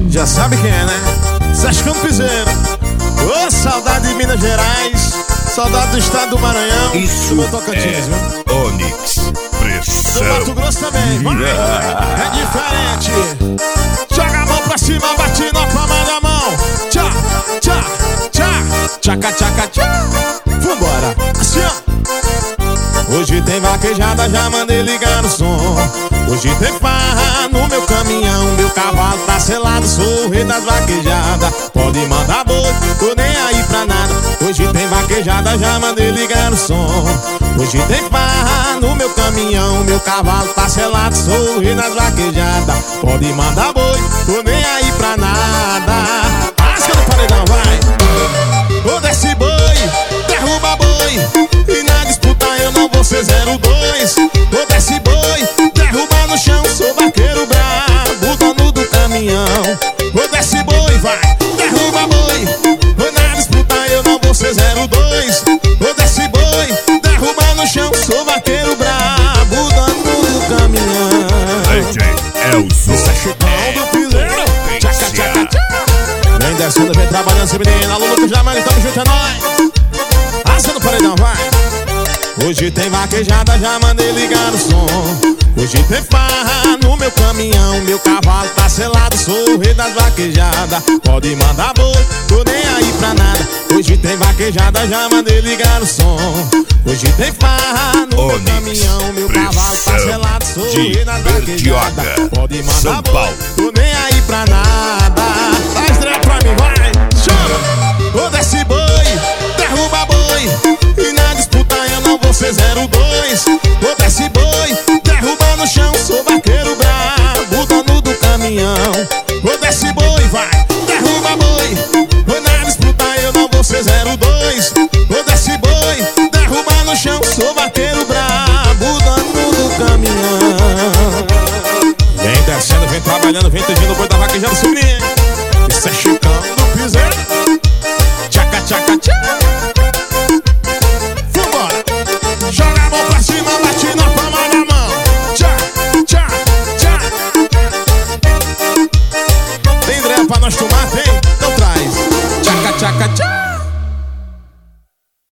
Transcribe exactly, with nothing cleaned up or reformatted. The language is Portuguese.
Já sabe quem é, né? Sérgio Campiseiro. Ô, saudade de Minas Gerais, saudade do estado do Maranhão. Isso meu Tocantins, viu? é Onix Do Pressão. Mato Grosso também, vai. É diferente. Joga a mão pra cima, bate na palma da mão. Tchá, tchá, tchá, tchaca, tchaca, tchá. Vambora, assim ó. Hoje tem vaquejada, já mandei ligar no som. Hoje tem farra no meu caminhão, meu cavalo tá selado, sou o rei das vaquejadas. Pode mandar boi, tô nem aí pra nada. Hoje tem vaquejada, já mandei ligar no som. Hoje tem farra no meu caminhão, meu cavalo tá selado, sou o rei das vaquejadas. Pode mandar boi, tô nem aí pra nada. Rasga no paredão, vai. Ô, desce boi, derruba boi, e na disputa eu não vou ser zero dois. Ô, desce boi, derruba no chão, sou vaqueiro brabo, dono do caminhão. Ô, desce boi, vai, derruba boi, ô, na disputa eu não vou ser zero dois. Ô, desce boi, derruba no chão, sou vaqueiro brabo, dono do caminhão. D J Elzo. Isso é chutão do piseiro. Tchaca, tchaca, tchaca. Vem descendo, vem trabalhando, esse menino. Alô, Lucas Jamani, tamo junto, é nóis. Assa no paredão, vai. Hoje tem vaquejada, já mandei ligar no som. Hoje tem farra no meu caminhão, meu cavalo tá selado, sou o rei das vaquejadas. Pode mandar boi, tô nem aí pra nada. Hoje tem vaquejada, já mandei ligar no som. Hoje tem farra no Onix meu caminhão, meu cavalo tá selado, sou o rei das vaquejadas. Pode mandar São boi, Paulo. tô nem aí pra nada. Faz direto pra mim, vai, chama. Ô, desce boi, derruba boi, e na disputa eu não vou ser zero dois.